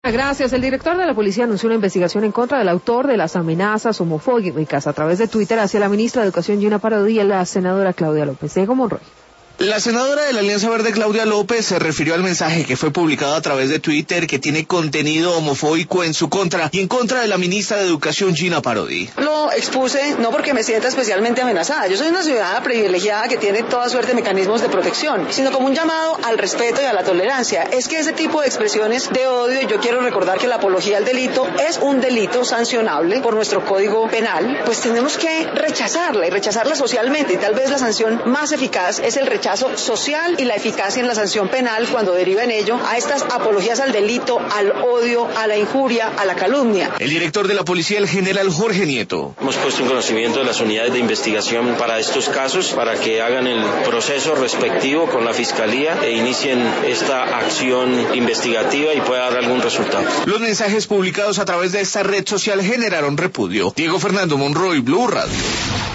Gracias. El director de la policía anunció una investigación en contra del autor de las amenazas homofóbicas a través de Twitter hacia la ministra de Educación, Gina Parodi, y la senadora Claudia López. Diego Monroy. La senadora de la Alianza Verde, Claudia López, se refirió al mensaje que fue publicado a través de Twitter que tiene contenido homofóbico en su contra y en contra de la ministra de Educación, Gina Parodi. Lo expuse no porque me sienta especialmente amenazada. Yo soy una ciudadana privilegiada que tiene toda suerte de mecanismos de protección, sino como un llamado al respeto y a la tolerancia. Es que ese tipo de expresiones de odio, y yo quiero recordar que la apología al delito es un delito sancionable por nuestro Código Penal, pues tenemos que rechazarla y rechazarla socialmente. Y tal vez la sanción más eficaz es el rechazo social y la eficacia en la sanción penal cuando deriva en ello a estas apologías al delito, al odio, a la injuria, a la calumnia. El director de la policía, el general Jorge Nieto. Hemos puesto en conocimiento de las unidades de investigación para estos casos, para que hagan el proceso respectivo con la fiscalía e inicien esta acción investigativa y pueda dar algún resultado. Los mensajes publicados a través de esta red social generaron repudio. Diego Fernando Monroy, Blue Radio.